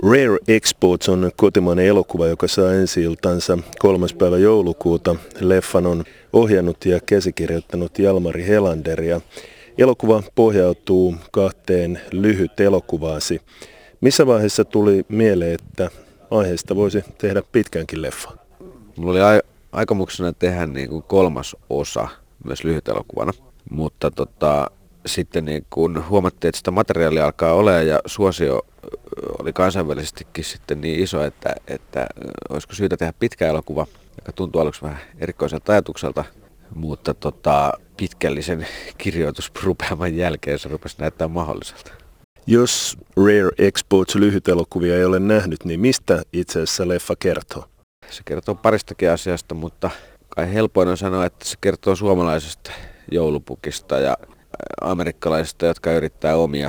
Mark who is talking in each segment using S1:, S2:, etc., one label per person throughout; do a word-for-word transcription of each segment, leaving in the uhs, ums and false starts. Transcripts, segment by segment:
S1: Rare Exports on kotimainen elokuva, joka saa ensi-iltansa kolmas päivä joulukuuta. Leffan on ohjannut ja käsikirjoittanut Jalmari Helander ja elokuva pohjautuu kahteen lyhyt elokuvaasi. Missä vaiheessa tuli mieleen, että aiheesta voisi tehdä pitkänkin leffa?
S2: Mulla oli a- aikomuksena tehdä niin kuin kolmas osa myös lyhytelokuvana, mutta tota, sitten niin kun huomattiin, että sitä materiaalia alkaa olemaan ja suosio oli kansainvälisestikin sitten niin iso, että, että olisiko syytä tehdä pitkä elokuva, joka tuntuu aluksi vähän erikoiselta ajatukselta, mutta tota, pitkällisen kirjoitusrupeaman jälkeen se rupesi näyttää mahdolliselta.
S1: Jos Rare Exports lyhytelokuvia ei ole nähnyt, niin mistä itse asiassa leffa kertoo?
S2: Se kertoo paristakin asiasta, mutta kai helpoin on sanoa, että se kertoo suomalaisesta joulupukista ja amerikkalaisista, jotka yrittää omia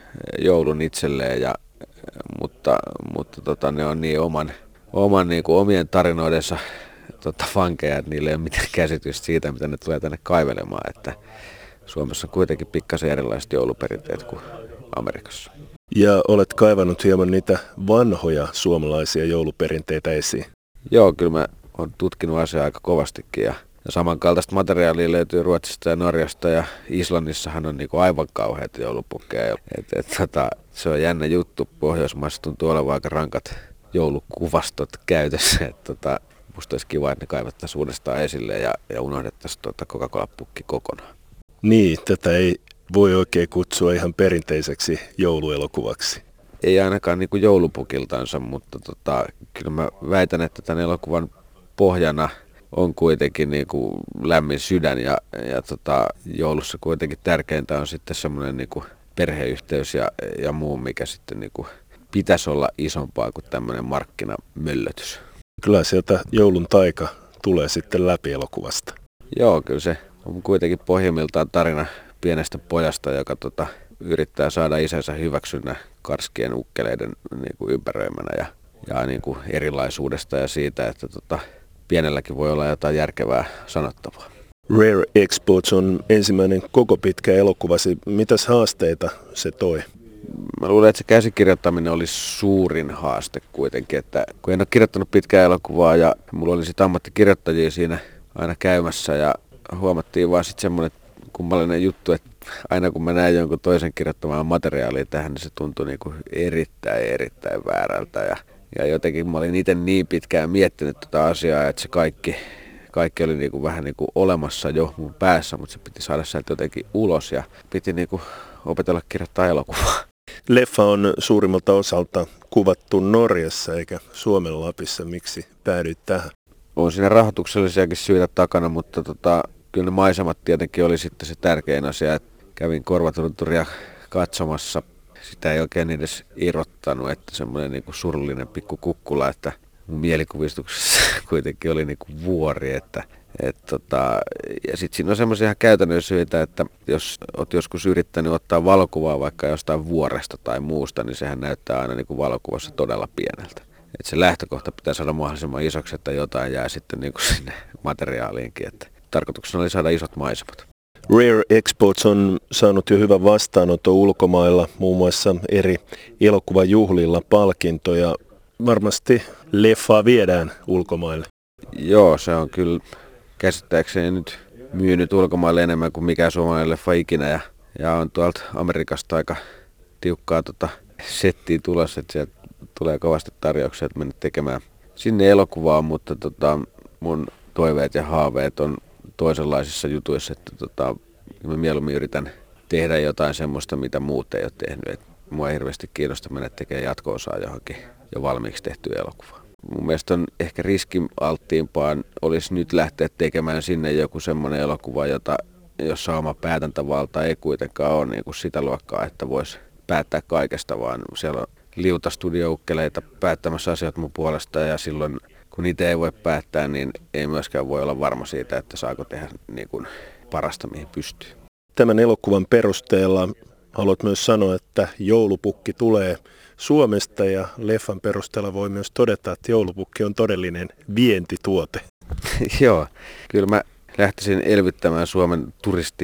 S2: joulun itselleen, ja, mutta, mutta tota, ne on niin oman, oman niin kuin omien tarinoidensa tota, vankeja, että niillä ei ole mitään käsitystä siitä, mitä ne tulee tänne kaivelemaan. Että Suomessa on kuitenkin pikkasen erilaiset jouluperinteet kuin Amerikassa.
S1: Ja olet kaivannut hieman niitä vanhoja suomalaisia jouluperinteitä esiin.
S2: Joo, kyllä mä oon tutkinut asiaa aika kovastikin ja, ja samankaltaista materiaalia löytyy Ruotsista ja Norjasta ja Islannissahan on niinku aivan kauheita joulupukkeja. Et, et, tota, se on jännä juttu. Pohjoismaissa tuntuu olevan aika rankat joulukuvastot käytössä. Et, tota, musta olisi kiva, että ne kaivattaisiin uudestaan esille ja, ja unohdettaisiin tota Coca-Cola-pukki kokonaan.
S1: Niin, tätä ei voi oikein kutsua ihan perinteiseksi jouluelokuvaksi.
S2: Ei ainakaan niin kuin joulupukiltansa, mutta tota, kyllä mä väitän, että tämän elokuvan pohjana on kuitenkin niin kuin lämmin sydän ja, ja tota, joulussa kuitenkin tärkeintä on sitten semmoinen niin kuin perheyhteys ja, ja muu, mikä sitten niin kuin pitäisi olla isompaa kuin tämmöinen markkinamöllötys.
S1: Kyllä sieltä joulun taika tulee sitten läpi elokuvasta.
S2: Joo, kyllä se on kuitenkin pohjimmiltaan tarina pienestä pojasta, joka tota, yrittää saada isänsä hyväksynnä karskien ukkeleiden niin kuin ympäröimänä ja, ja niin kuin erilaisuudesta ja siitä, että tota, pienelläkin voi olla jotain järkevää sanottavaa.
S1: Rare Exports on ensimmäinen koko pitkä elokuvasi. Mitäs haasteita se toi?
S2: Mä luulen, että se käsikirjoittaminen oli suurin haaste kuitenkin, että kun en ole kirjoittanut pitkää elokuvaa ja mulla oli sitten ammattikirjoittajia siinä aina käymässä ja huomattiin vaan sitten semmoinen kummallinen juttu, että aina kun mä näin jonkun toisen kirjoittamaan materiaalia tähän, niin se tuntui niin kuin erittäin, erittäin väärältä. Ja, ja jotenkin mä olin itse niin pitkään miettinyt tätä asiaa, että se kaikki, kaikki oli niin kuin vähän niin kuin olemassa jo mun päässä, mutta se piti saada sieltä jotenkin ulos ja piti niin kuin opetella kirjoittaa elokuvaa.
S1: Leffa on suurimmalta osalta kuvattu Norjassa eikä Suomen Lapissa. Miksi päädyit tähän?
S2: On siinä rahoituksellisiakin syitä takana, mutta tota, kyllä ne maisemat tietenkin oli sitten se tärkein asia, että kävin Korvatunturia katsomassa. Sitä ei oikein edes irrottanut, että semmoinen niinku surullinen pikku kukkula, että mun mielikuvistuksessa kuitenkin oli niinku vuori. Että, et tota, ja sitten siinä on semmoisia ihan käytännön syitä, että jos olet joskus yrittänyt ottaa valokuvaa vaikka jostain vuoresta tai muusta, niin sehän näyttää aina niinku valokuvassa todella pieneltä. Et se lähtökohta pitää saada mahdollisimman isoksi, että jotain jää sitten niinku sinne materiaaliinkin. Että tarkoituksena oli saada isot maisemat.
S1: Rare Exports on saanut jo hyvän vastaanoton ulkomailla, muun muassa eri elokuvajuhlilla palkintoja. Varmasti leffaa viedään ulkomaille.
S2: Joo, se on kyllä käsittääkseni nyt myynyt ulkomaille enemmän kuin mikään suomalainen leffa ikinä. Ja, ja on tuolta Amerikasta aika tiukkaa tota settiä tulossa, että sieltä tulee kovasti tarjouksia, että mennä tekemään sinne elokuvaa, mutta tota, mun toiveet ja haaveet on toisenlaisissa jutuissa, että tota, mä mieluummin yritän tehdä jotain semmoista, mitä muut ei ole tehnyt. Et mua ei hirveästi kiinnosta mennä tekemään jatko-osaa johonkin jo valmiiksi tehtyä elokuvaa. Mun mielestä on ehkä riskialttiimpaan olisi nyt lähteä tekemään sinne joku semmoinen elokuva, jota, jossa oma päätäntävalta ei kuitenkaan ole niin kuin sitä luokkaa, että voisi päättää kaikesta, vaan siellä on liuta studioukkeleita päättämässä asiat mun puolesta ja silloin kun itse ei voi päättää, niin ei myöskään voi olla varma siitä, että saako tehdä niin kuin parasta, mihin pystyy.
S1: Tämän elokuvan perusteella haluat myös sanoa, että joulupukki tulee Suomesta ja leffan perusteella voi myös todeta, että joulupukki on todellinen vientituote.
S2: Joo, kyllä mä lähtisin elvyttämään Suomen turisti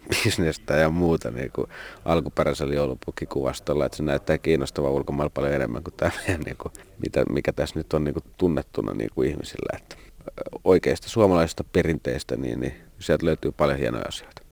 S2: bisnestä ja muuta niin kuin alkuperäisellä joulupukkikuvastolla, että se näyttää kiinnostavaa ulkomailla paljon enemmän kuin tämä meidän, niin kuin, mitä, mikä tässä nyt on niin kuin tunnettuna niin kuin ihmisillä. Että oikeista suomalaisista perinteistä, niin, niin sieltä löytyy paljon hienoja asioita.